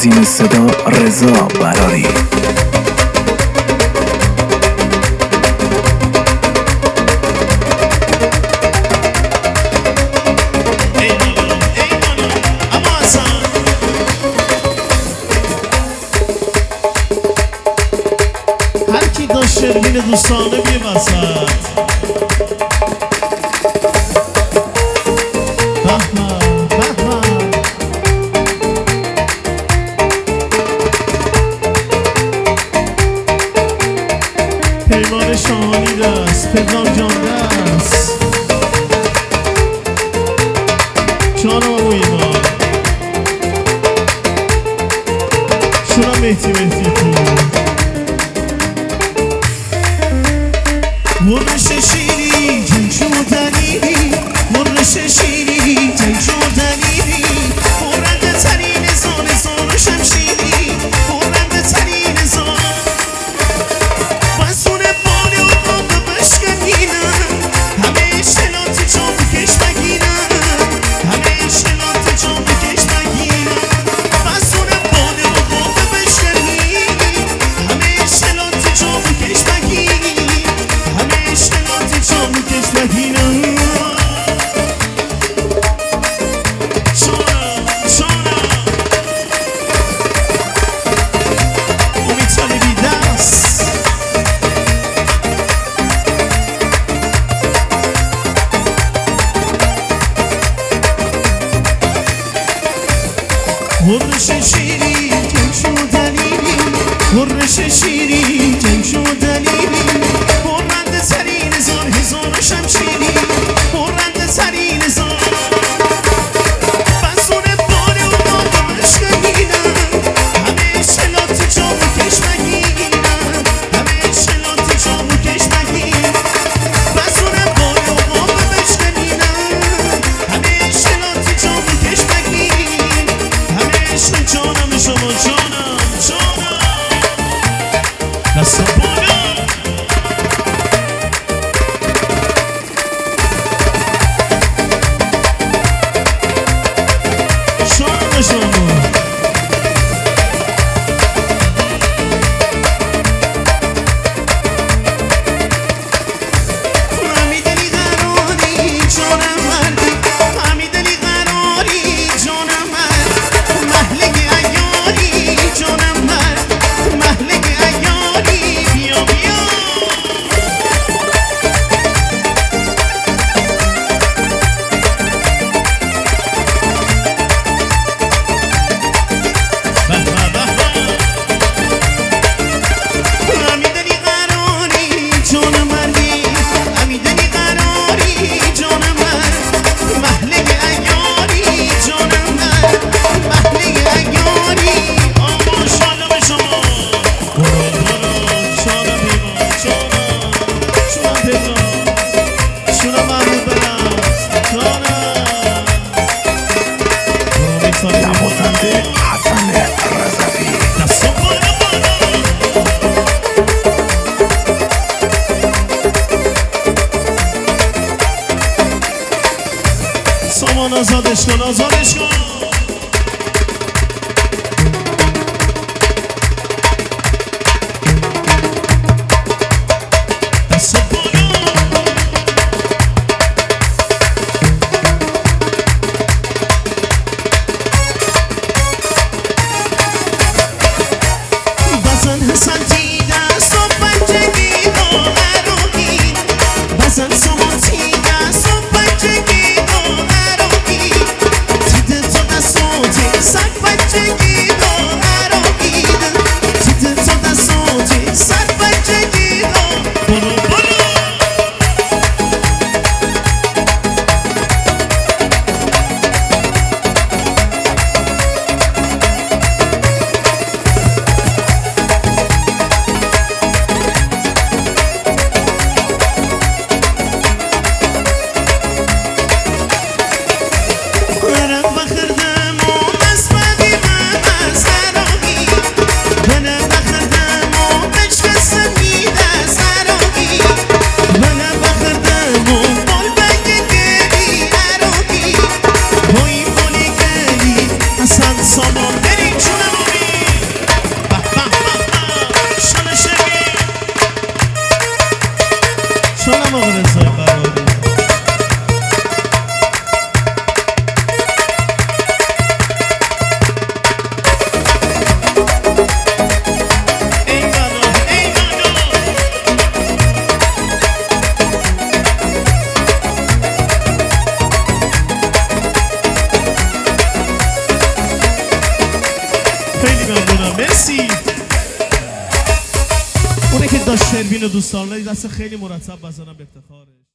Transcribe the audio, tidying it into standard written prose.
تنظیم صدا رضا براری. هر کی داشت شروین دوستانه بی وسط پیمان شاهانی دست، پدرام جان دست، جانم و ایمان شونم مهدی تو مرش شیری جنگ شدنی، مرش شیری جنگ شدنی، برنده ترین زان و شمشیری، برنده ترین زان بسون بال و باب بشکنینم، همه اشتلاتی چون بکش بگیرم، همه اشتلاتی چون بکش بگیرم، بسون بال و باب بشکنی، همه اشتلاتی چون بکش بگیرم، همه اشتلاتی چون بکش بگیرم. مرش شیری جنگ شدنی، مرش شیری جنگ شدنی، برنده ترین زان هزار و شمشیری، برنده ترین زان بسون بال و باب بشکنینم، همه اشتلاتی چون بکش بگیرم، همه اشتلاتی چون بکش بگیرم، بسون بال و باب بشکنینم، همه اشتلاتی چون بکش بگیرم، همه عشق جانم شما جانم دست بالا شما همیدلی قراری جانم مردی، همیدلی قراری جانم مرد، محله عیاری جانم مرد، محله عیاری بیا بیا همیدلی قراری جانم مردی، همیدلی قراری جانم مرد، محله عیاری جانم مرد، محله عیاری. آما شادم شما برو شادم پیمان شونم پیمان شونم محمود برم جانم برو میتانه نوازنده حسن رضوی. دستم بالا سامان آزادش کن آزادش کن دست بالا بزن حسن دست و پنجگی داغروگی، بزن سامان دست و پنجگی داغروگی، دیده تو چونم آقا رضای براری خیلی ممنونم مرسی. اونه که داشت شروین و دوستان دست خیلی مرتب بزنم به افتخارش.